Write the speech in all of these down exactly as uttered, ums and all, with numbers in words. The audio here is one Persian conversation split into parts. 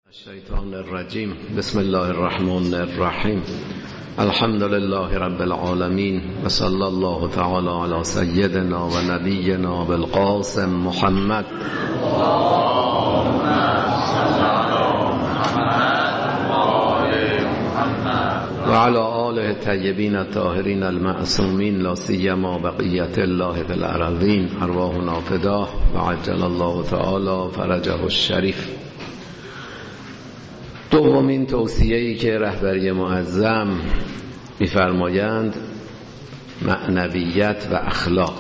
الشیطان الرجیم. بسم الله الرحمن الرحیم. الحمد لله رب العالمین و صلی الله تعالی علی سیدنا و نبینا بالقاسم محمد و علی آله الطیبین الطاهرین المعصومین لا سیما بقیت الله فی الارضین ارواحنا فداه و عجل الله تعالی فرجه الشریف. دومین توصیه‌ای که رهبری معظم می‌فرمایند معنویت و اخلاق.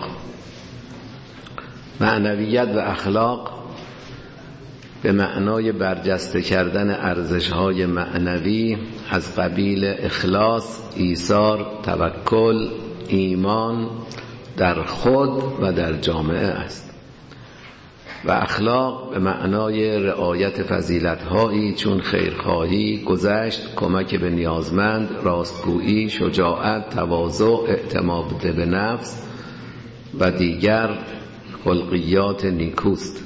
معنویت و اخلاق به معنای برجسته کردن ارزش‌های معنوی از قبیل اخلاص، ایثار، توکل، ایمان در خود و در جامعه است. و اخلاق به معنای رعایت فضیلت‌هایی چون خیرخواهی، گذشت، کمک به نیازمند، راستگویی، شجاعت، تواضع، اعتماد به نفس و دیگر خلقیات نیکوست.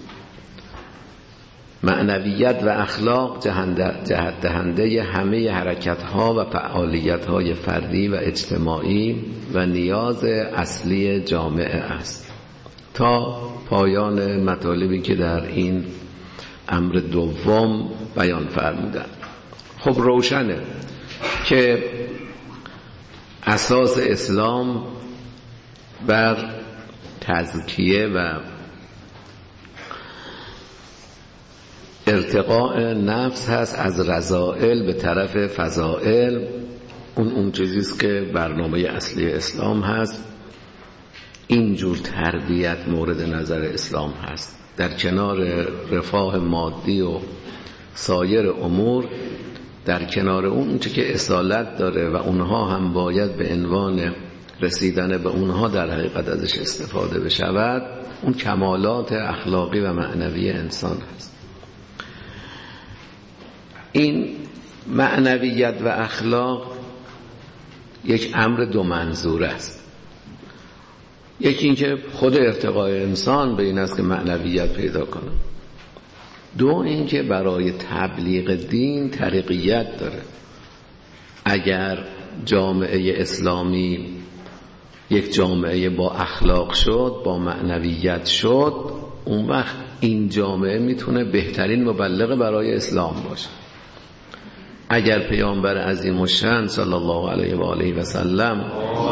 معنویت و اخلاق جهت دهنده همه حرکت‌ها و فعالیت‌های فردی و اجتماعی و نیاز اصلی جامعه است. تا پایان مطالبی که در این امر دوم بیان فرمودند. خب روشنه که اساس اسلام بر تزکیه و ارتقاء نفس هست از رذائل به طرف فضائل. اون اون چیزیست که برنامه اصلی اسلام هست. اینجور تربیت مورد نظر اسلام هست. در کنار رفاه مادی و سایر امور، در کنار اون چه که اصالت داره و اونها هم باید به عنوان رسیدن به اونها در حقیقت ازش استفاده بشود، اون کمالات اخلاقی و معنوی انسان هست. این معنویت و اخلاق یک امر دو منظور است. یکی اینکه خود ارتقای انسان به این است که معنویت پیدا کنه. دو اینکه برای تبلیغ دین طریقیت داره. اگر جامعه اسلامی یک جامعه با اخلاق شد، با معنویت شد، اون وقت این جامعه میتونه بهترین مبلغ برای اسلام باشه. اگر پیامبر عظیم الشأن صلی الله علیه و آله و سلم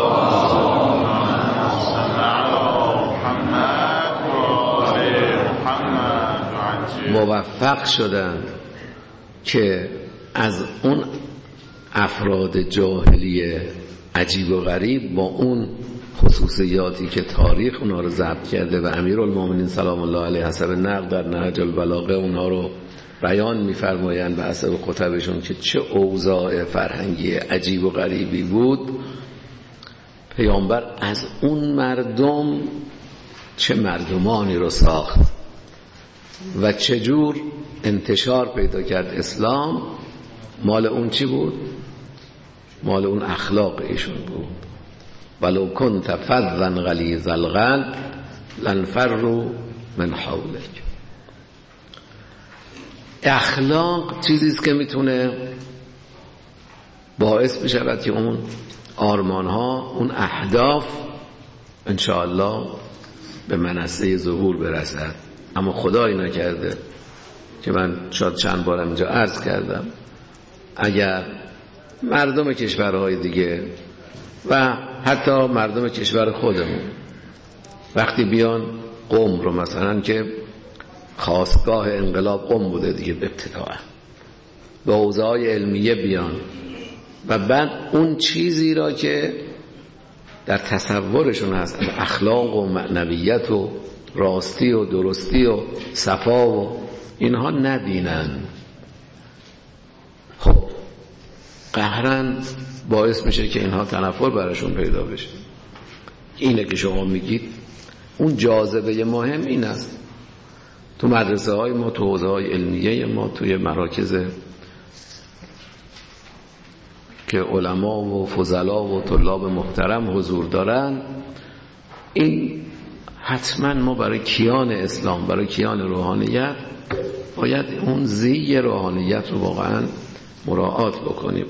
موفق شدن که از اون افراد جاهلی عجیب و غریب با اون خصوصیاتی که تاریخ اونها رو ضبط کرده و امیرالمومنین سلام الله علیه حسب نقل در نهج البلاغه اونها رو بیان می‌فرمایند و حسب خطبشون که چه اوضاع فرهنگی عجیب و غریبی بود، پیامبر از اون مردم چه مردمانی رو ساخت و چجور انتشار پیدا کرد اسلام. مال اون چی بود؟ مال اون اخلاق ایشون بود. ولو کنت فظا غلیظ القلب لانفروا من حولک. اخلاق چیزیست که میتونه باعث بشود که اون آرمان ها، اون اهداف انشاءالله به منصه ظهور برسد. اما خدایی نکرده که من شاید چند بارم اینجا عرض کردم، اگر مردم کشورهای دیگه و حتی مردم کشور خودمون وقتی بیان قم رو مثلا که خاستگاه انقلاب قم بوده دیگه ابتداء، به حوزه‌های علمیه بیان و بعد اون چیزی را که در تصورشون هست از اخلاق و معنویت و راستی و درستی و صفا و اینها نبینن، خب قهرن باعث میشه که اینها تنفر براشون پیدا بشه. اینه که شما میگید اون جاذبه مهم این است. تو مدرسه های ما، تو حوزه های علمیه ما، توی مراکز که علما و فضلا و طلاب محترم حضور دارن، این حتما ما برای کیان اسلام، برای کیان روحانیت باید اون زی روحانیت رو واقعا مراعات بکنیم.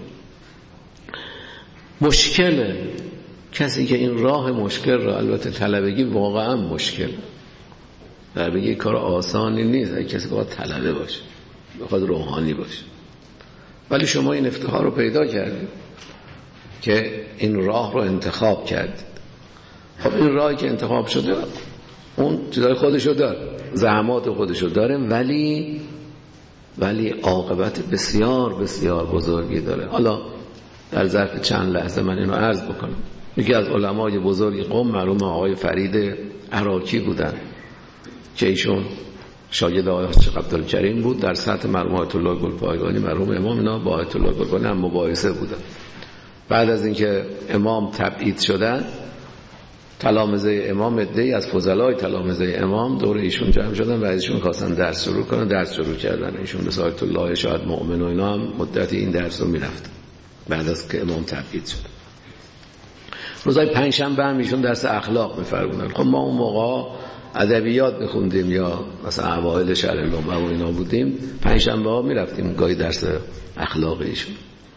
مشکل کسی که این راه مشکل رو، البته طلبگی واقعا مشکل، در بگی کار آسانی نیست، اگه کسی باید طلبه باشه، بخواد روحانی باشه. ولی شما این افتخار رو پیدا کردید که این راه رو انتخاب کردید. خب این راهی که انتخاب شده اون چیزای خودشو داره، زحمات خودشو داره، ولی ولی عاقبت بسیار بسیار بزرگی داره. حالا در ظرف چند لحظه من اینو عرض بکنم. یکی از علمای بزرگ قم مرحوم آقای فرید عراقی بودن که ایشون شاگرد آقای حاج عبدالکریم بود. در سطح مرحوم آیت الله گلپایگانی مرحوم امام اینا با آیت الله گلپایگانی هم مباحثه بودن. بعد از اینکه امام تبعید شدن، تلامذه امام عده‌ای از فضلای تلامذه امام دور ایشون جمع شدن و ایشون خواستن درس شروع کنن، درس شروع کردن. ایشون به آیت الله شاید مؤمن و اینا هم مدتی این درس رو میرفتن بعد از که امام تبعید شد. روزای پنجشنبه هم ایشون درس اخلاق می‌فرمودن. خب ما اون موقع ادبیات می‌خوندیم یا مثلا اوایل شهر لومه و اینا بودیم، پنجشنبه‌ها می‌رفتیم گاهی درس اخلاق ایشون.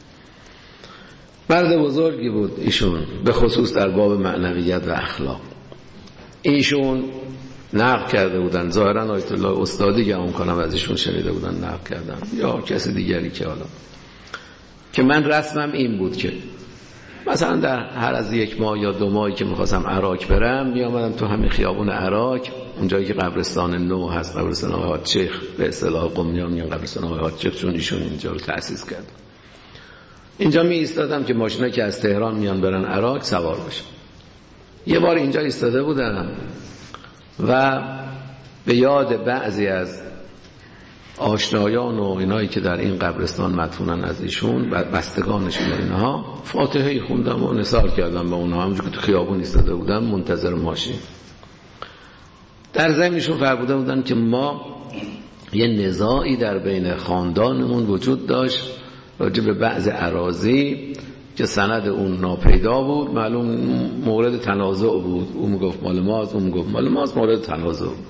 مرد بزرگی بود ایشون، به خصوص در باب معنویت و اخلاق. ایشون نقل کرده بودن، ظاهرا آیت الله استادی گمان کنم از ایشون شنیده بودن نقل کردن یا کسی دیگری که حالا، که من رسمم این بود که مثلا در هر از یک ماه یا دو ماهی که میخواستم عراق برم، میامدم تو همین خیابون عراق، اونجایی که قبرستان نو هست، قبرستان آقای حاج شیخ، به اصطلاح قمیان میگن قبرستان آقای حاج شیخ، چون ایشون اینجا رو تأسیس کرد. اینجا می ایستادم که ماشینا که از تهران میان برن عراق سوار بشم. یه بار اینجا ایستاده بودم و به یاد بعضی از آشنایان و اینایی که در این قبرستان مدفونن از ایشون و بستگانشون و اینها، فاتحه خوندم و نثار کردم به اونها، همونجور که تو خیابون ایستاده بودم منتظر ماشین. در ضمنشون فرموده بودن که ما یه نزاعی در بین خاندانمون وجود داشت راجع به بعض اراضی که سند اون ناپیدا بود، معلوم مورد تنازع بود، اون میگفت مال ماست، اون میگفت مال ماست، مورد تنازع بود.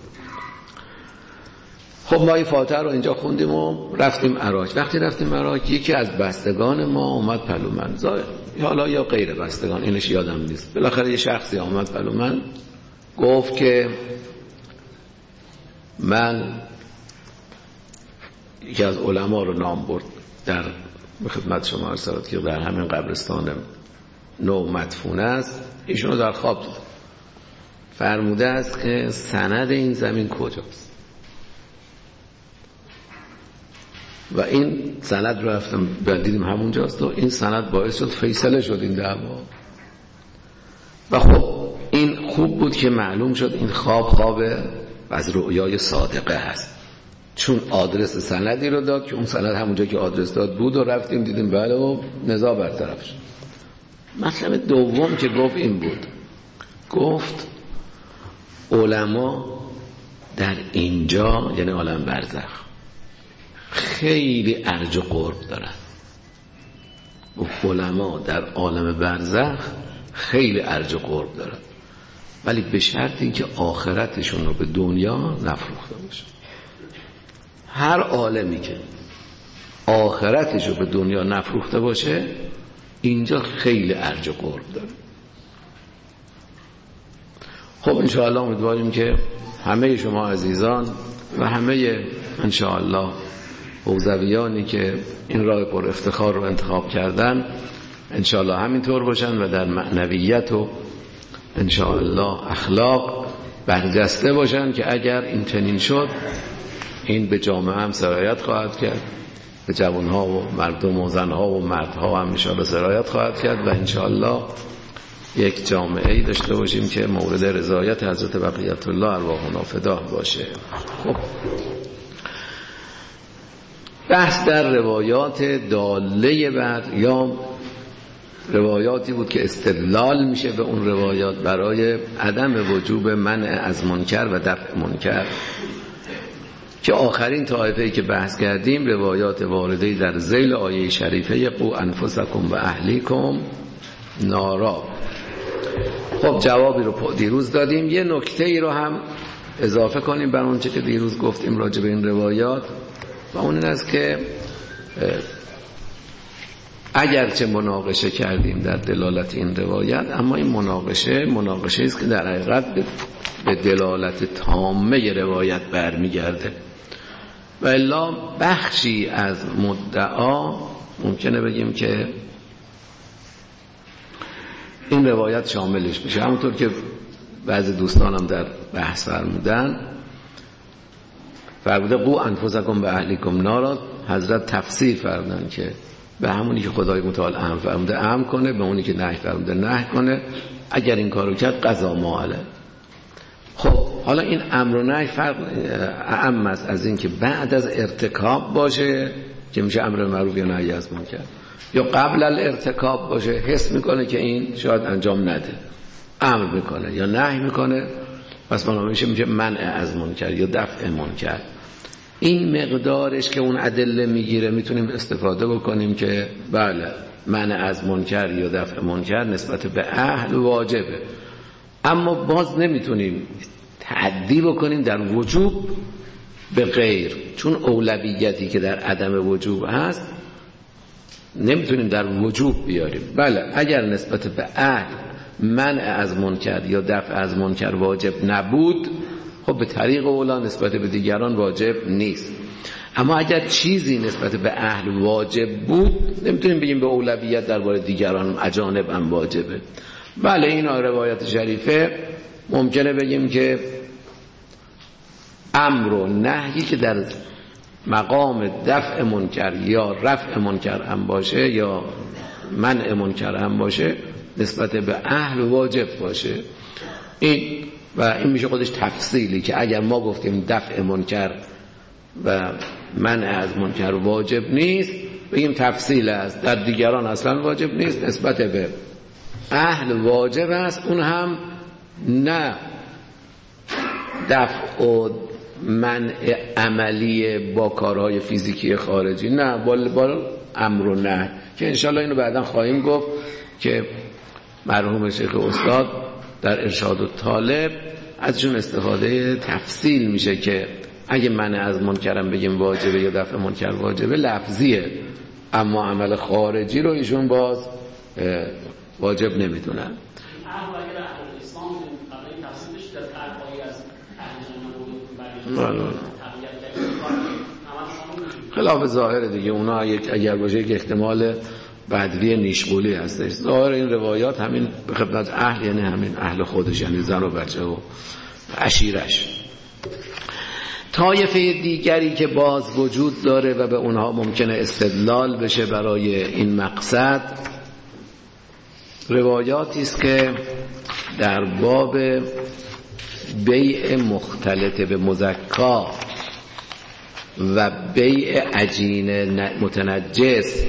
خب ما این فاتحه رو اینجا خوندیم و رفتیم عراق. وقتی رفتیم عراق یکی از بستگان ما اومد پلو من، ظاهر حالا یا غیر بستگان اینش یادم نیست، بالاخره یه شخصی اومد پلو من گفت که من، یکی از علما رو نام برد در خدمت شما ارسالت که در همین قبرستان نو مدفون است، ایشون رو در خواب دید، فرموده است که سند این زمین کجاست و این سند رو رفتم دیدیم همونجاست و این سند باعث شد فیصله شد این دعوا. و خب این خوب بود که معلوم شد این خواب خواب از رؤیای صادقه هست، چون آدرس سندی رو داد که اون سند همونجا که آدرس داد بود و رفتیم دیدیم بله و نزاع برطرف شد. مطلب دوم که گفت این بود، گفت علما در اینجا یعنی عالم برزخ خیلی ارج و قرب دارن. گفت علما در عالم برزخ خیلی ارج و قرب دارن، ولی به شرط اینکه آخرتشون رو به دنیا نفروخته باشه. هر عالمی که آخرتش رو به دنیا نفروخته باشه اینجا خیلی ارج و قرب داره. خب انشاءالله امیدواریم که همه شما عزیزان و همه انشاءالله حوزویانی که این راه پر افتخار رو انتخاب کردن انشاءالله همینطور باشن و در معنویت و انشاءالله اخلاق برجسته باشن که اگر این چنین شد این به جامعه هم سرایت خواهد کرد، به جوانها و مردم و زنها و مردها هم انشاءالله سرایت خواهد کرد و انشاءالله یک جامعه ای داشته باشیم که مورد رضایت حضرت بقیت الله ارواحنا فدا باشه. خب بحث در روایات داله بر یا روایاتی بود که استدلال میشه به اون روایات برای عدم وجوب منع از منکر و دفع منکر، که آخرین طایفه‌ای که بحث کردیم روایات وارده در ذیل آیه شریفه قو انفسکم و اهلیکم نارا. خب جوابی رو دیروز دادیم. یه نکته ای رو هم اضافه کنیم بر اون چه که دیروز گفتیم راجع به این روایات. و اون این است که اگرچه مناقشه کردیم در دلالت این روایت، اما این مناقشه مناقشه است که در حقیقت به دلالت تامه روایت برمیگرده و الا بخشی از مدعا ممکنه بگیم که این روایت شاملش میشه. همونطور که بعضی دوستانم در بحث فرمودن، فرموده قو انفسکم و اهلیکم نارا، حضرت تفسیر فرمودن که به همونی که خدای متعال امر فرموده امر کنه، به اونی که نهی فرموده نهی کنه، اگر این کارو کرد قضا ما علیه. خب حالا این امر و نهی فرق اعم است از این که بعد از ارتکاب باشه که میشه امر معروف یا نهی از منکر، یا قبل الارتکاب باشه حس میکنه که این شاید انجام نده، امر میکنه یا نهی میکنه، پس ما میشه میشه منع از منکر یا دفع منکر. این مقدارش که اون ادله میگیره میتونیم استفاده بکنیم که بله منع از منکر یا دفع منکر نسبت به اهل واجبه، اما باز نمیتونیم تعدی بکنیم در وجوب به غیر، چون اولویتی که در عدم وجوب هست نمیتونیم در وجوب بیاریم. بله اگر نسبت به اهل منع از منکر یا دفع از منکر واجب نبود، خب به طریق اولا نسبت به دیگران واجب نیست. اما اگر چیزی نسبت به اهل واجب بود، نمیتونیم بگیم به اولویت درباره دیگران اجانب هم واجبه. بله این روایت شریفه ممکنه بگیم که امر و نهی که در مقام دفع منکر یا رفع منکر هم باشه یا منع منکر هم باشه نسبت به اهل واجب باشه. این و این میشه خودش تفصیلی که اگر ما گفتیم دفع منکر و منع از منکر واجب نیست، بگیم تفصیل است، در دیگران اصلا واجب نیست، نسبت به اهل واجب است، اون هم نه دفع و منع عملی با کارهای فیزیکی خارجی، نه با, با امر و نهی که انشالله اینو بعدا خواهیم گفت که مرحوم شیخ استاد در ارشاد الطالب ازشون استفاده تفصیل میشه که اگه منع از منکرم بگیم واجبه یا دفع منکر واجبه لفظیه، اما عمل خارجی رو ایشون باز واجب نمیدونن. خلاف ظاهر دیگه، اونا اگر باشه یک احتمال بدوی نیشغولی هستش. ظاهر این روایات همین به خدمت اهل یعنی همین اهل خودش، یعنی زن و بچه و عشیرش. طایفه دیگری که باز وجود داره و به اونها ممکنه استدلال بشه برای این مقصد، روایاتی است که در باب بیع مختلط به مزکا و بیع عجین متنجس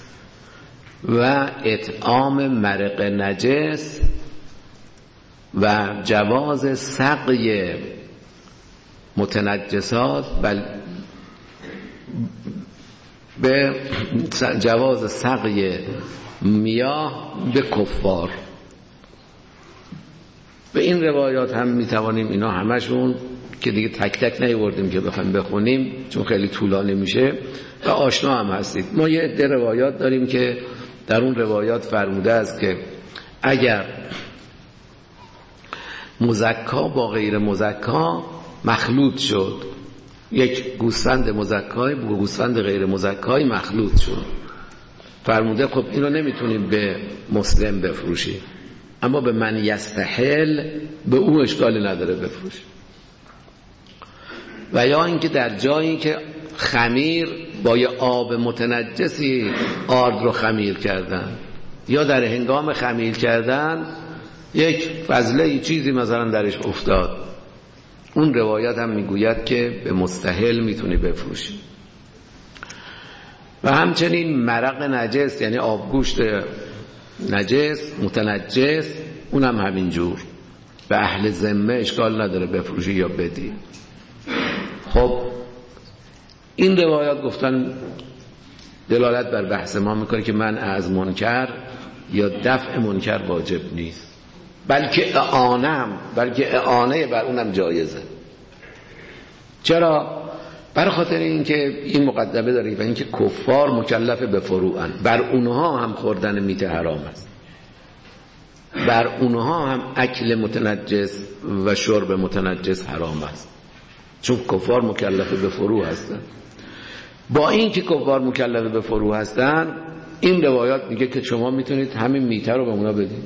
و اطعام مرق نجس و جواز سقی متنجسات بل به جواز سقی میاه به کفار. به این روایات هم میتوانیم اینا همشون که دیگه تک تک نیوردیم که بخوایم بخونیم چون خیلی طولانی میشه و آشنا هم هستید. ما یه عده روایات داریم که در اون روایات فرموده است که اگر مزکا با غیر مزکا مخلوط شد، یک گوسفند مزکای با گوسفند غیر مزکای مخلوط شد، فرموده خب اینو نمیتونیم به مسلم بفروشیم، اما به من یستحل به او اشکالی نداره بفروشیم. و یا اینکه در جایی که خمیر با یه آب متنجسی آرد رو خمیر کردن، یا در هنگام خمیر کردن یک فضله چیزی مثلا درش افتاد، اون روایت هم میگوید که به مستحل میتونی بفروشی. و همچنین مرق نجس یعنی آبگوشت نجس متنجس، اونم همینجور به اهل ذمه اشکال نداره بفروشی یا بدی. خب این روایات گفتن دلالت بر بحث ما میکنه که من از منکر یا دفع منکر واجب نیست، بلکه اعانه هم بلکه اعانه بر اونم جایزه. چرا؟ برای خاطر اینکه این مقدمه داره و اینکه کفار مکلف به فروعن، بر اونها هم خوردن میت حرام است، بر اونها هم اکل متنجس و شرب متنجس حرام است، چون کفار مکلف به فروع هستن. با این که کفار مکلف به فروع هستن، این روایات میگه که شما میتونید همین میته رو به اونا بدید.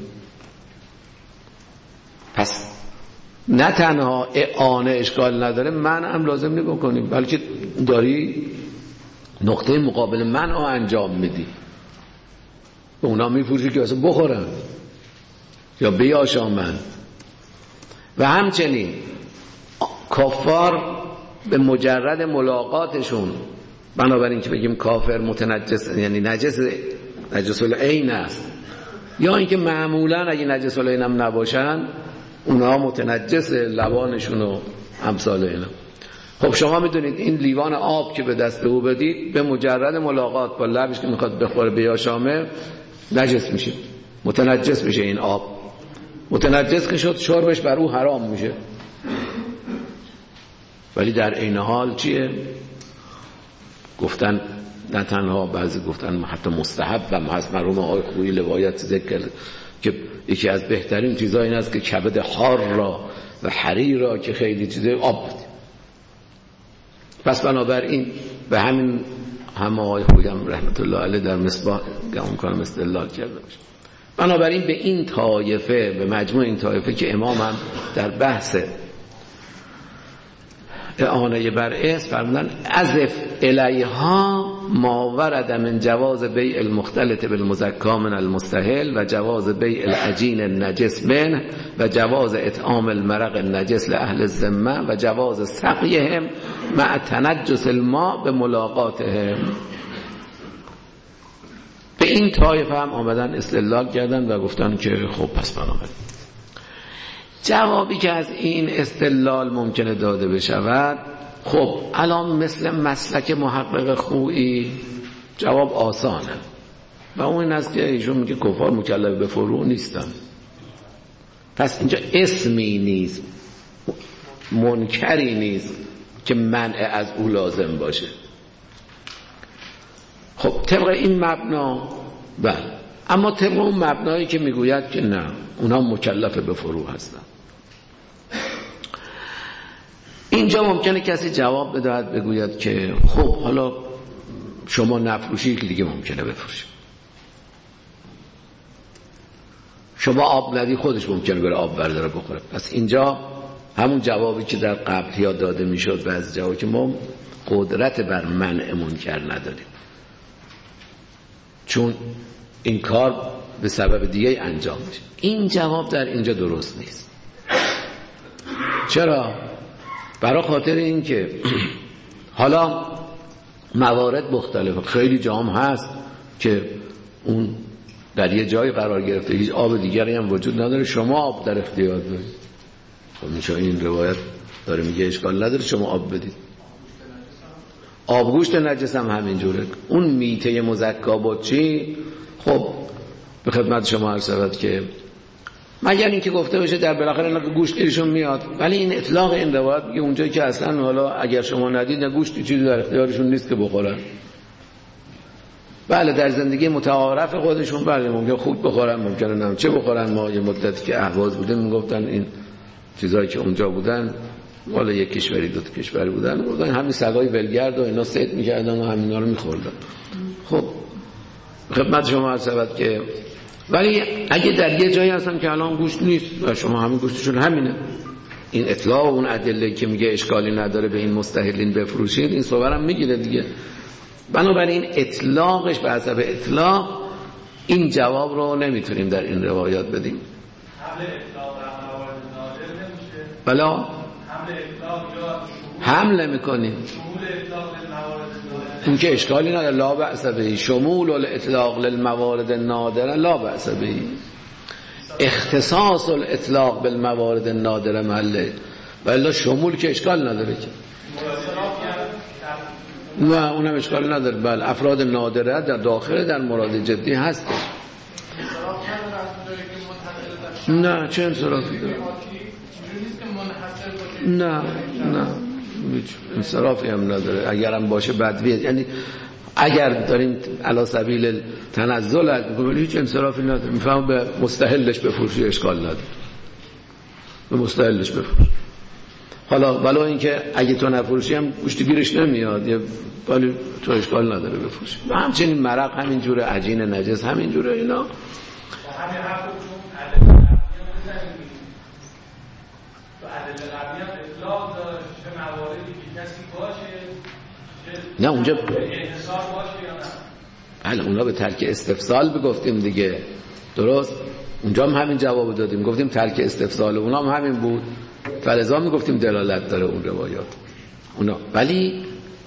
پس نه تنها اعانه اشکال نداره، منع هم لازم نمی بکنیم، بلکه داری نقطه مقابل منع رو انجام میدی، به اونا میفروشی که اصلا بخورن یا بیاشامن. و همچنین کفار به مجرد ملاقاتشون، بنابراین که بگیم کافر متنجس یعنی نجس نجس العین است، یا اینکه معمولا اگه نجس العین هم نباشن اونها متنجس لبانشون و امثال اینا. خب شما میدونید این لیوان آب که به دست او بدید، به مجرد ملاقات با لبش که میخواد بخوره بیاشامه نجس میشه، متنجس میشه. این آب متنجس که شد، شربش بر او حرام میشه. ولی در این حال چیه؟ گفتن نه تنها، بعضی گفتن حتی مستحب و محض مرحوم آقای خویی روایت ذکر که یکی از بهترین چیزا این است که کبد حار را و حریر را که خیلی چیزای آب بده. پس بنابراین به همین هم آقای خویی هم رحمت الله علیه در مصباح گمان کنم استدلال کرده باشه. بنابراین به این طایفه، به مجموع این طایفه که امام هم در بحث اعانه بر اسم فرمودن اضف الیها ما ورد من جواز بیع المختلط بالمزکا من المستحل و جواز بیع العجین النجس منه و جواز اطعام المرق النجس لأهل الذمه و جواز سقیهم مع تنجس الماء به ملاقاتهم. به این طایفه هم آمدن استدلال کردن و گفتن که خب پس بنابراین جوابی که از این استدلال ممکنه داده بشود، خب الان مثل مسلک محقق خویی جواب آسانه و اون این است که ایشون میگه کفار مکلف به فروع نیستن، پس اینجا اسمی نیست، منکری نیست که منع از او لازم باشه. خب طبق این مبنا بله، اما طبق اون مبنایی که میگوید که نه اونها مکلف به فروع هستن، اینجا ممکنه کسی جواب بدهد بگوید که خب حالا شما نفروشی که دیگه ممکنه بفروشی، شما آب ندی خودش ممکنه بره آب برداره بخوره. پس اینجا همون جوابی که در قبل ها داده میشد و از جوابی که ما قدرت بر منع منکر نداریم، چون این کار به سبب دیگه انجام میشه. این جواب در اینجا درست نیست. چرا؟ برای خاطر این که حالا موارد مختلفه، خیلی جام هست که اون در یه جای قرار گرفته، هیچ آب دیگری هم وجود نداره، شما آب در اختیار دارید. خب میشه این روایت داره میگه اشکال نداره شما آب بدید. آبگوشت نجس هم همینجوره. اون میته مزکا با چی؟ خب به خدمت شما عرض شود که مگر اینکه گفته بشه در بالاخره اینا که گوشت گیرشون میاد، ولی این اطلاق این روایت میگه اونجایی که اصلا حالا اگر شما ندید نه گوشت چیزی در اختیارشون نیست که بخورن. بله در زندگی متعارف خودشون بله ممکن خوب بخورن، ممکنه نه چه بخورن. ما یه مدتی که اهواز بودیم میگفتن این چیزایی که اونجا بودن والا یک کشوری دو تا کشوری بودن، گفتن همین سگای ولگرد و اینا صید میکردن و همینا رو میخوردن. خب خدمت شما عرض شود که ولی اگه در یه جایی هستن که الان گوشت نیست و شما همین گوشتشون همینه، این اطلاق اون ادله که میگه اشکالی نداره به این مستحلین بفروشید، این صورم میگیره دیگه. بنابراین اطلاقش به حسب اطلاق این جواب رو نمیتونیم در این روایات بدیم. حمل اطلاق در موارد نادر نمیشه. بلا حمل اطلاق یا حمل میکنیم شمول اطلاق للموارد نادر، این که اشکالی نداره، لا بأس به. شمول الاطلاق للموارد نادره لا بأس به. اختصاص الاطلاق بالموارد نادره محله، ولی شمول که اشکال نداره که. نه اونم اشکال نداره. بله افراد نادره در داخل در مراد جدی هست. نه چه انصرافی داره؟ نه نه هیچ انصرافی هم نداره. اگرم باشه بدویه، یعنی اگر دارین علی سبیل تنزل ولی هیچ انصرافی نداره. میفهم به مستحلش بفروشی اشکال نداره، به مستحلش بفروش. حالا ولو اینکه اگه تو نفروشی هم گوشت گیرش نمیاد، یه ولی تو اشکال نداره بفروشی. و همچنین مرق همین جوره، عجین نجس همین جوره. اینا همین حرفو چون عدد قبلی تو عدد قبلی هم اطلاق داشت چه مواردی که کسی باشه نه اونجا انحصار باشه یا نه. بله اونا به ترک استفسال بگفتیم دیگه، درست. اونجا هم همین جواب دادیم، گفتیم ترک استفسال، اونا هم همین بود، فلزا میگفتیم دلالت داره اون روایات اونا. ولی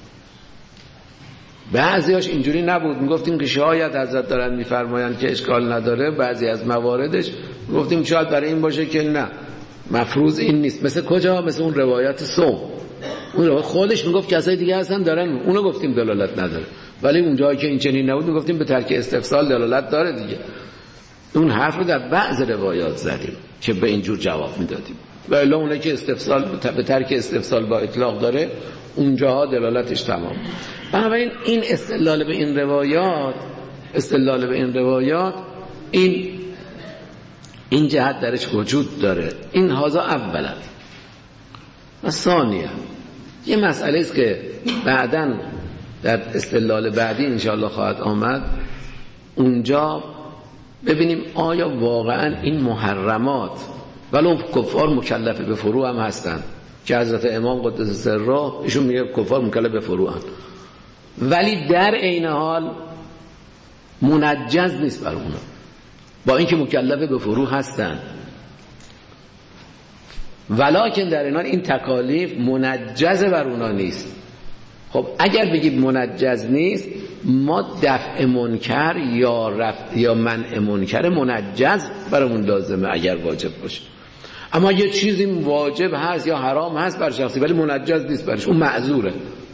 بعضیاش اینجوری نبود، میگفتیم که شاید حضرت دارن میفرمایند که اشکال نداره. بعضی از مواردش گفتیم شاید برای این باشه که نه مفروض این نیست. مثل کجا؟ مثل اون روایات صوم، اون روایت خودش میگفت کسای دیگه هستن دارن، اونو گفتیم دلالت نداره. ولی اونجایی که این چنین نبود میگفتیم به ترک استفسال دلالت داره دیگه. اون حرف رو در بعض روایات زدیم که به اینجور جواب میدادیم. و الا اونه که استفسال به ترک استفسال با اطلاق داره اونجاها دلالتش تمام. بنابراین این استدلال به این روایات استدلال به این روایات این این جهت درش وجود داره. این هازا اولا. و ثانیا یه مسئله است که بعداً در استدلال بعدی انشاءالله خواهد آمد. اونجا ببینیم آیا واقعاً این محرمات ولو کفار مکلف به فروع هم هستن که حضرت امام قدس سره ایشون میگه کفار مکلف به فروع هم، ولی در عین حال منجز نیست بر اونا، با اینکه مکلف به فروع هستن ولکن در این حال این تکالیف منجز بر اونا نیست. خب اگر بگید منجز نیست، ما دفع منکر یا رفع یا منع منکر منجز برامون لازمه اگر واجب باشه. اما یه چیزی واجب هست یا حرام هست بر شخصی ولی منجز نیست برش، اون معذوره،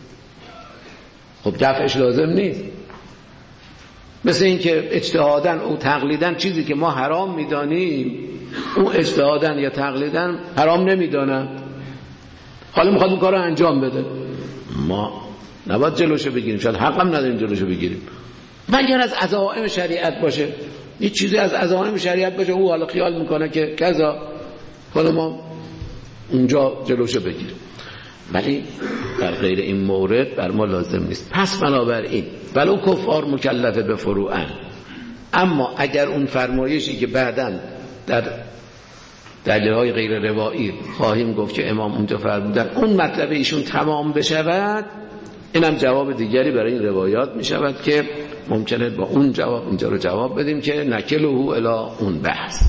خب دفعش لازم نیست. مثل این که اجتهادن او تقلیدن چیزی که ما حرام میدانیم اون اجتهادن یا تقلیدن حرام نمیدانن، حالا میخواد اون کار رو انجام بده، ما نباید جلوشو بگیریم، شاید حق هم نداریم جلوشو بگیریم. مگر از عزائم شریعت باشه، یه چیزی از عزائم شریعت باشه او حالا خیال میکنه که کذا، حالا ما اونجا جلوشو بگیریم. ولی در غیر این مورد بر ما لازم نیست. پس بنابراین ولو کفار مکلفه به فروعن، اما اگر اون فرمایشی که بعداً در دلیل‌های غیر روایی خواهیم گفت که امام اونجا فرمودن اون مطلب ایشون تمام بشود، اینم جواب دیگری برای این روایات می شود که ممکنه با اون جواب اینجا رو جواب بدیم که نکلهو الی اون بحث.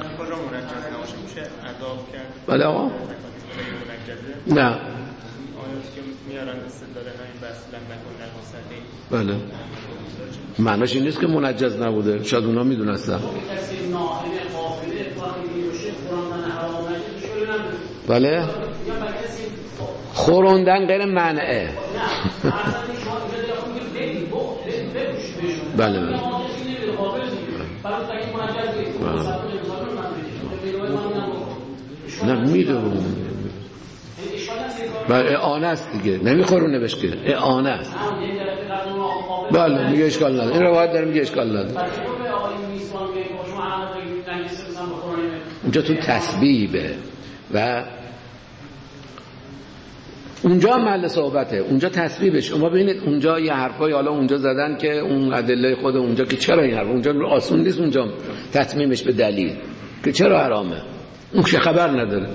بله آقا؟ نه بله معناش این نیست که منجز نبوده، شاید اونا می دونستن. بله خوروندن غیر منعه. بله بله نه میدونم بله اعانه است دیگه، نمیخورونه بهش که اعانه است. بله میگه اشکال نداره، این روایت داره میگه اشکال نداره. اونجا تو تسبیبه و اونجا محل صحبته، اونجا تسبیبش. شما ببینید اونجا یه حرفای حالا اونجا زدن که اون ادله خود اونجا که چرا این حرف اونجا آسون نیست، اونجا تصمیمش به دلیل که چرا حرامه، اون که خبر نداره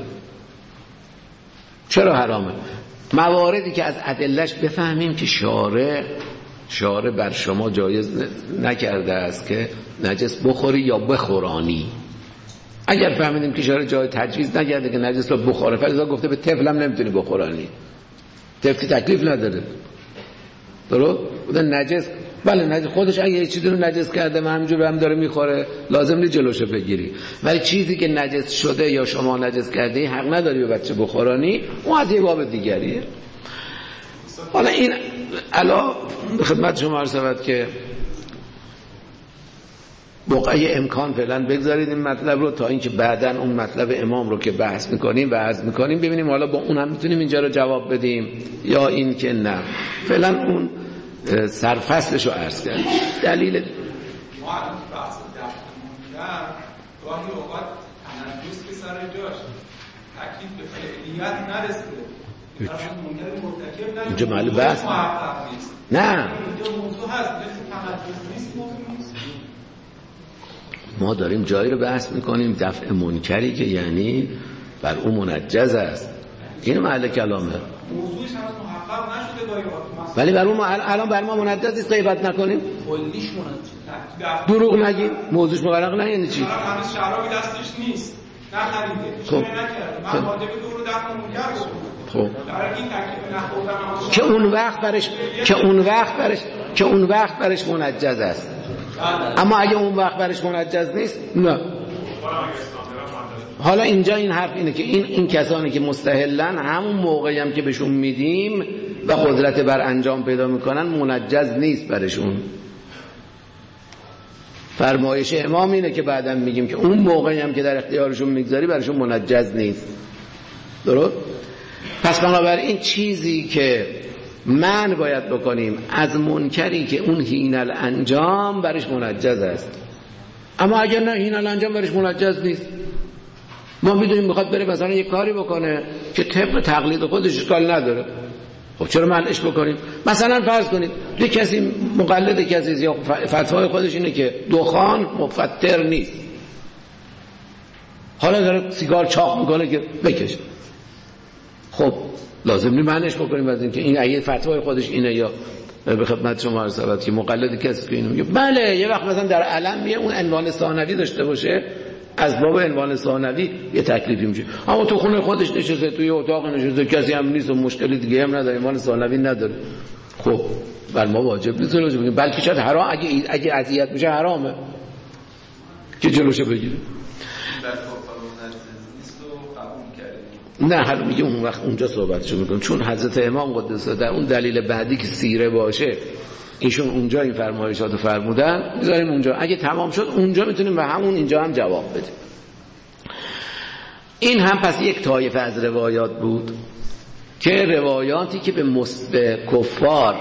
چرا حرامه. مواردی که از ادلهش بفهمیم که شارع شارع بر شما جایز نکرده است که نجس بخوری یا بخورانی. اگر فهمیدیم که شارع جای تجویز نکرده که نجس رو بخوره، فلذا گفته به طفلم نمیتونی بخورانی، طفل تکلیف نداره، درست؟ بوده نجس، بله نجس خودش اگه یه چیزی رو نجس کرده من همینجور هم داره میخوره لازم نیست جلوشو بگیری، ولی چیزی که نجس شده یا شما نجس کرده حق نداری به بچه بخورانی، اون از یه باب دیگریه. حالا این علا خدمت شما عرض شود که بقعه امکان فعلا بگذارید این مطلب رو تا اینکه بعداً اون مطلب امام رو که بحث میکنیم و عرض میکنیم ببینیم حالا با اون هم میتونیم اینجا رو جواب بدیم یا این که نه. فعلا اون سرفصلش رو عرض کردیم. دلیل ما الان تو بحث دفعه گاهی اوقات تنفس که سر جاش تکلیف به فعلیت نرسیده اینجا محل بحث نه ما داریم جایی رو بحث میکنیم دفع منکری که یعنی بر اون منجز است، این محل کلامه. موضوعش هم محقق نشده گاهی اوقات، ولی بر اون الان بر ما منجز نیست، غیبت نکنیم، کلیش منجز، دروغ نگیم، موضوعش مغرق نه. یعنی چی؟ هنوز شرابی دستش نیست، نخریده، خب من واجب دور دفع منکر بکنم. خب که اون وقت برش که اون وقت برش که اون وقت برش منجز است. اما اگه اون وقت برش منجز نیست نه. حالا اینجا این حرف اینه که این این کسانی که مستحلن همون موقعی هم که بهشون میدیم و قدرت بر انجام پیدا میکنن منجز نیست برشون. فرمایش امام اینه که بعداً میگیم که اون موقعی هم که در اختیارشون میگذاری برشون منجز نیست. درست؟ پس بنابراین چیزی که من باید بکنیم از منکری که اون هین الانجام برش منجز است. اما اگر نه هین الانجام برش منجز نیست، ما میدونیم میخواد بره مثلا یک کاری بکنه که طبق تقلید خودش اشکال نداره، خب چرا منعش بکنیم؟ مثلا فرض کنید یه کسی مقلد کسی یا فتوای خودش اینه که دخان مفتر نیست، حالا داره سیگار چاق میکنه که بکشه، خب لازم نیست منعش بکنیم از این که این اگه فتوای خودش اینه یا به خدمت شما عرض شود که مقلد کسی که اینو میگه بله یه وقت مثلا در علم میگه اون عنوان ثانوی داشته باشه، از باب عنوان ثانوی یه تکلیفی میشه، اما تو خونه خودش نشسته توی اتاق نشسته کسی هم نیست و مشکلی دیگه هم نداره، عنوان ثانوی نداره، خب بر ما واجب نیست جلوش بگیریم، بلکه شاید حرام، اگه اگه اذیت میشه حرامه که جلوش بگیریم. نه حالا میگه اون وقت اونجا صحبتشو میکنم، چون حضرت امام قدس در اون دلیل بعدی که سیره باشه ایشون اونجا این فرمایشاتو فرمودن، میذاریم اونجا، اگه تمام شد اونجا میتونیم به همون اینجا هم جواب بدیم. این هم پس یک طایفه از روایات بود که روایاتی که به, مس... به کفار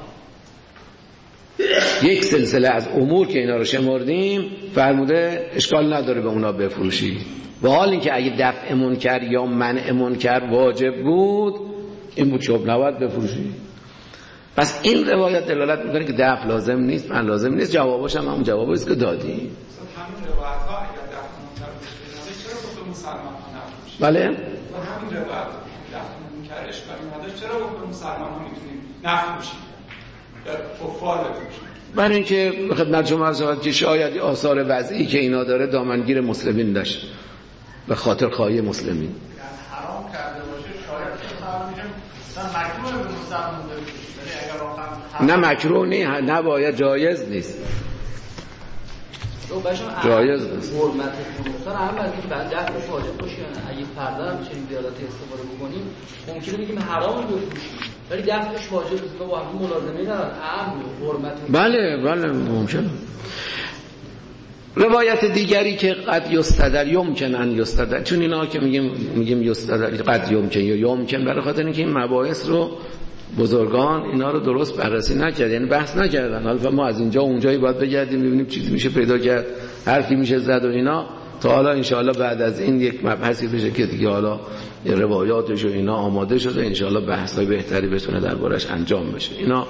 یک سلسله از امور که اینا رو شمردیم فرموده اشکال نداره به اونا بفروشی، و حال این که اگه دفع منکر یا منع منکر واجب بود این بود شب نباید بفروشی. پس این روایت دلالت میکنه که دفع لازم نیست، من لازم نیست، جوابش هم همون جوابی است که دادیم. همین روایت ها اگر دفع منکر بشه چرا گفت مسلمان ها نفروشی؟ بله همین روایت دفع منکرش برای چرا گفت مسلمان ها میتونیم نفروشی یا کفار بفروشی؟ برای اینکه خدمت شما عرض شود که شاید آثار وضعی که اینا داره دامنگیر مسلمین داشت به خاطر خواهی مسلمین، یعنی حرام کرده باشه شاید که حرام میشه مثلا مکروه به مسلمان بفروشی، ولی اگر واقعا نه مکروه نه نباید، جایز نیست، جایز نیست. حرمت فروختن هم از اینکه بعد دفعش واجب باشه، یعنی اگه فردا هم چنین دیالتی استفاده بکنیم ممکنه بگیم حرام بفروشیم ولی دفعش واجب نیست، با هم ملازمه ندارن، امر حرمت. بله بله ممکنه. روایت دیگری که قد یستدل یمکن ان یستدل، چون اینا که میگیم میگیم یستدل قد یمکن یا یمکن، برای خاطر اینکه این مباحث رو بزرگان اینا رو درست بررسی نکردن، یعنی بحث نکردن، حالا ما از اینجا اونجایی باید بگردیم ببینیم چیزی میشه پیدا کرد، حرفی میشه زد و اینا، تا حالا انشاءالله بعد از این یک مبحثی بشه که دیگه حالا روایاتش و اینا آماده شده، انشاءالله بحث‌های بهتری بتونه دربارش انجام بشه. اینا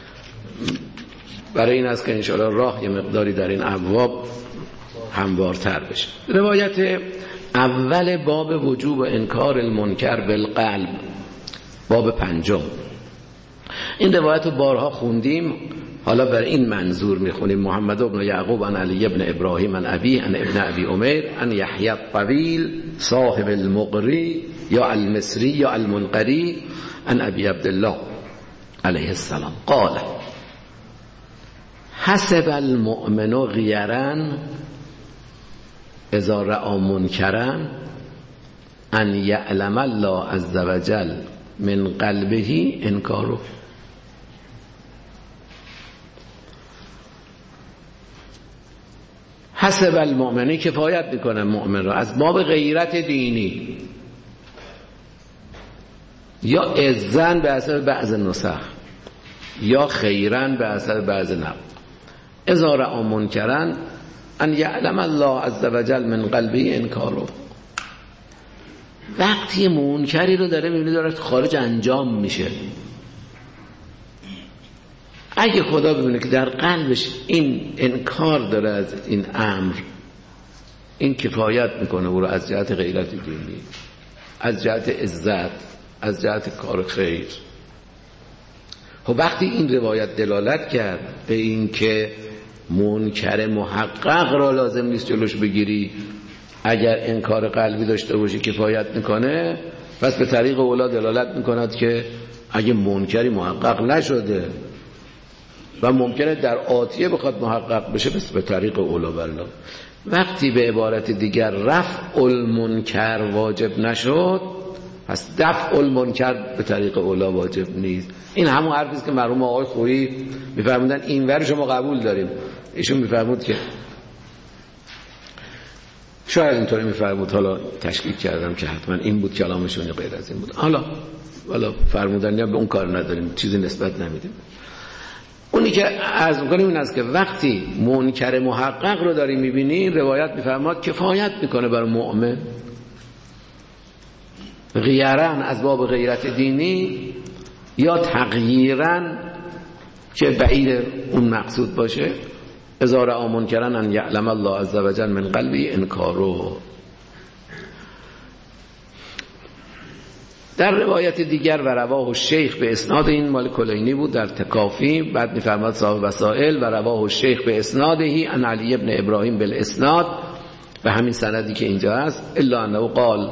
برای این است که انشاءالله راه یه مقداری در این ابواب هموارتر بشه. روایت اول باب وجوب انکار المنکر بالقلب، باب پنجم، این روایت رو بارها خوندیم، حالا بر این منظور میخونیم: محمد ابن یعقوب عن علی ابن ابراهیم عن ابی عن ابن ابی عمیر عن یحیی الطویل صاحب المقری یا المصری یا المنقری عن ابی عبدالله علیه السلام قال: حسب المؤمن غیرا اذا رأى منکرا ان یعلم الله عز وجل من قلبه انکاره. حسب المؤمنی کفایت میکنه مؤمن را از باب غیرت دینی یا اذن به اثر بعض نسخ یا خیرن به اثر بعض نقل. اذا رأى منکرا ان یعلم الله عز وجل من قلبه انکارو. وقتی منکری رو داره میبینه داره خارج انجام میشه، اگه خدا ببینه که در قلبش این انکار داره از این امر، این کفایت میکنه او رو از جهت غیرت دینی، از جهت عزت، از جهت کار خیر. خب وقتی این روایت دلالت کرد به این که منکر محقق را لازم نیست جلوش بگیری، اگر انکار قلبی داشته باشی کفایت میکنه، پس به طریق اولا دلالت میکند که اگه منکری محقق نشده و ممکنه در آتیه بخواد محقق بشه، پس به طریق اولا برلا. وقتی به عبارت دیگر رفع المنکر واجب نشد، پس دفع المنکر به طریق اولا واجب نیست. این همون حرفی است که مرحوم آقای خویی میفرمودن این ور شما قبول داریم. ایشون میفرمود که شاید اینطوری میفرمود، حالا تشکیک کردم که حتما این بود کلامشون یا غیر از این بود. حالا حالا فرمودن یا به اون کار نداریم، چیزی نسبت نمیدیم. اونی که عرض میکنیم این است که وقتی منکر محقق رو داری میبینی، روایت میفرماد کفایت میکنه بر مؤمن غیرن از باب غیرت دینی یا تغییرن که بعید اون مقصود باشه. اذا رأى منکرا ان یعلم الله عز وجل من قلبه انکارو. در روایت دیگر و رواه الشیخ به اسناد، این مال کلینی بود در تکافی، بعد میفرماد صاحب وسائل و رواه الشیخ به اسنادهی ان علی ابن ابراهیم بالاسناد، به همین سندی که اینجا هست، الا انه قال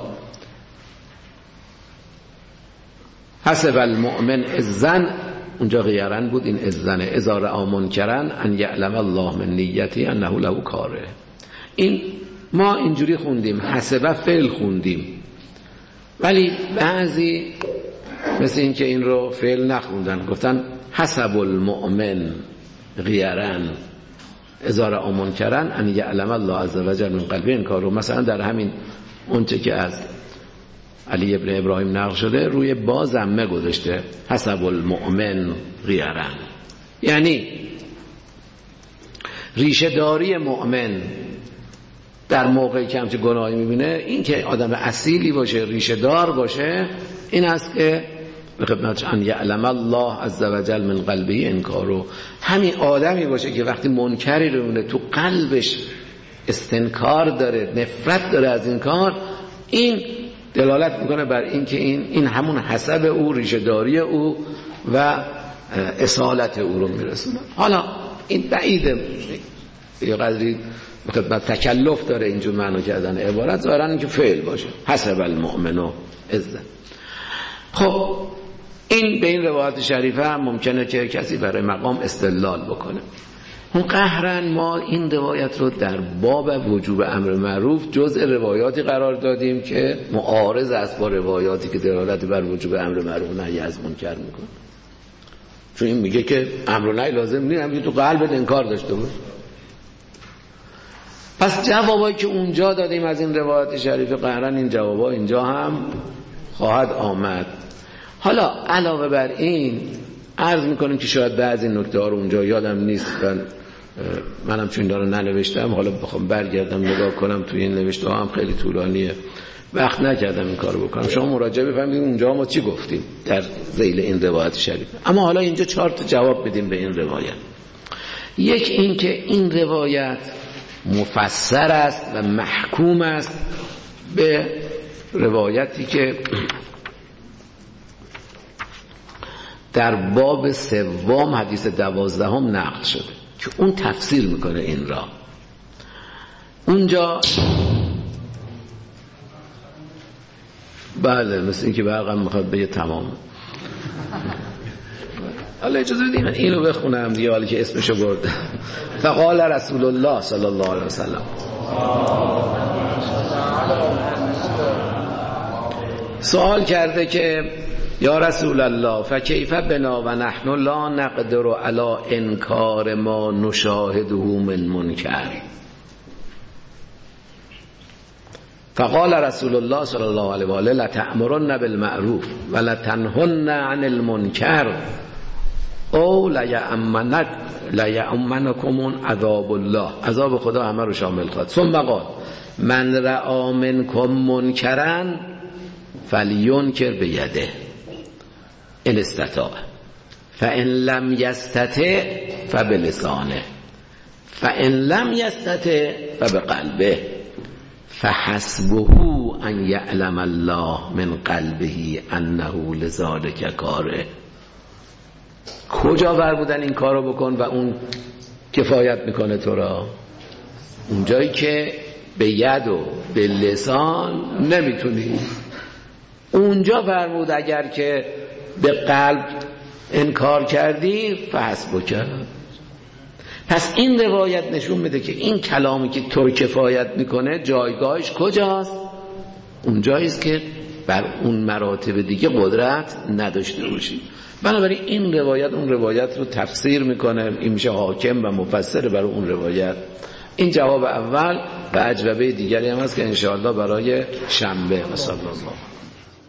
حسب المؤمن اذن، اونجا غیرن بود، این اذن اذا رأى منکرا ان یعلم الله من نیتی انه له کاره. این ما اینجوری خوندیم، حسب فعل خوندیم، ولی بعضی مثل این که این رو فعل نخوندن، گفتن حسب المؤمن غیرن اذا رأى منکرا ان یعلم الله عز وجل من قلبه انکارو. مثلا در همین اونچه که از علی ابن ابراهیم نقل شده روی با ضمه گذاشته حسب المؤمن غیرن، یعنی ریشه داری مؤمن در موقعی که همچه گناهی میبینه، این که آدم اصیلی باشه، ریشه دار باشه، این است که به خدمتش ان یعلم الله عز وجل من قلبه انکارو. همین آدمی باشه که وقتی منکری رو میبینه تو قلبش استنکار داره، نفرت داره از این کار، این دلالت میکنه بر این که این این همون حسب او، ریشه داری او و اصالت او رو میرسونه. حالا این بعیده یه قدری خدمت تکلف داره اینجور معنی کردن عبارت، ظاهرا اینکه فعل باشه حسب المؤمن اذن. خب این به این روایت شریفه هم ممکنه که کسی برای مقام استدلال بکنه. اون قهرن ما این روایت رو در باب وجوب امر معروف جزء روایاتی قرار دادیم که معارض است با روایاتی که دلالت بر وجوب امر معروف نهی از منکر میکنه. چون این میگه که امر و نهی لازم نیست همین تو قلبت انکار داشته باش. پس جوابایی که اونجا دادیم از این روایت شریف قهرن، این جوابا اینجا هم خواهد آمد. حالا علاوه بر این عرض میکنیم که شاید بعضی نکته ها رو اونجا یادم نیست، من منم چون دارم ننوشتم، حالا بخوام برگردم نگاه کنم توی این نوشته ها هم خیلی طولانیه، وقت نکردم این کارو بکنم. شما مراجعه بفهمید اونجا ما چی گفتیم در ذیل این روایت شریف. اما حالا اینجا چهار تا جواب بدیم به این روایت. یک این که این روایت مفسر است و محکوم است به روایتی که در باب سوم حدیث دوازدهم نقل شده که اون تفسیر میکنه این را. اونجا بله مثل این که برقم میخواد بگه تمام. حالا اجازه بدید من اینو بخونم دیگه، حالی که اسمشو برده. فقال رسول الله صلی الله علیه وسلم، سوال کرده که یا رسول الله فکیف بنا و نحن لا نقدر علی انکار ما نشاهده من منکر. فقال رسول الله صلی الله علیه و آله لتأمرن بالمعروف ولتنهن عن المنکر او لیأمنک لیأمنکم عذاب الله، عذاب خدا همه رو شامل خواهد. ثم قال من رأى منکم منکرا فلینکر بیده ان استطاع فان لم یستطع فبلسانه فان لم یستطع فبقلبه فحسبه ان یعلم الله من قلبه انه لذلک کاره. کجا بر بودن این کارو بکن و اون کفایت میکنه تو را؟ اونجایی که به ید و به لسان نمیتونی، اونجا فرمود اگر که به قلب انکار کردی فحسب کرد. پس این روایت نشون میده که این کلامی که تو کفایت میکنه جایگاهش کجاست؟ اونجاییست که بر اون مراتب دیگه قدرت نداشته باشی. بنابراین این روایت اون روایت رو تفسیر میکنه، این میشه حاکم و مفسر برای اون روایت. این جواب اول و اجوبه دیگری هم هست که انشاءالله برای شنبه. صلی الله